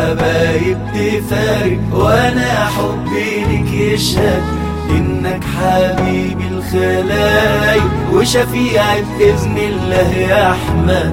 الحبايب تفارق وانا حبي لك يشهد انك حبيبي الخلايق وشفيعي بإذن الله يا احمد.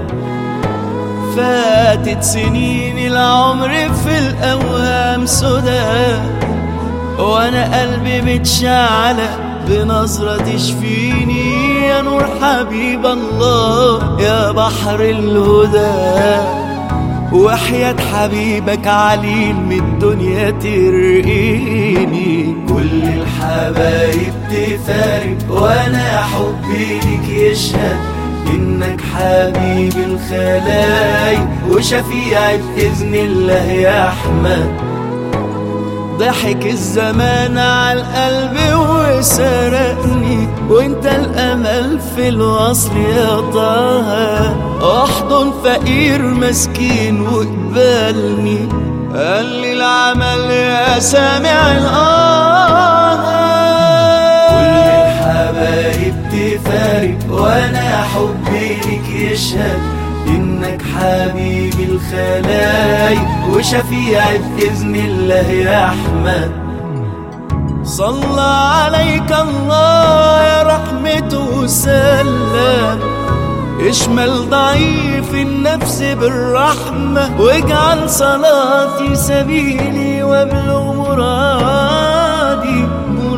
فاتت سنين العمر في الاوهام سدا وانا قلبي متشعلق بنظرة تشفيني يا نور حبيب الله يا بحر الهدى. وحياة حبيبك عليل من الدنيا ترقيني. كل الحبايب تفارق وانا حبي لك يشهد انك حبيبي الخلايق وشفيعي بإذن الله يا احمد. ضحك الزمان على القلب وسرقني وانت الامل في الوصل يا طه. احضن فقير مسكين واقبلني قال لي العمل يا سامع الآه. كل الحبايب تفارق وانا حبي لك يشهد انك حبيبي الخلايق وشفيعي بإذن الله يا احمد. صلى عليك الله يا رحمته وسلم اشمل ضعيف النفس بالرحمة واجعل صلاتي سبيلي وابلغ مرادي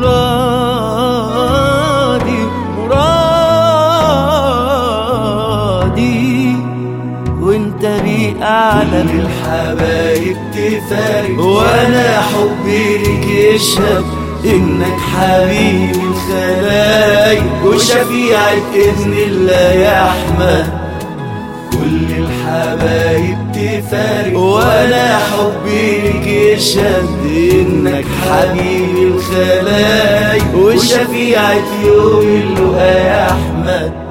مرادي مرادي وانت بي اعلم. الحبايب تفارق وانا حبي لك يشهد انك حبيبي الخلايق وشفيعي بإذن الله يا احمد. كل الحبايب تفارق وانا حبي لك يشهد انك حبيبي الخلايق وشفيعي في يوم اللقا يا احمد.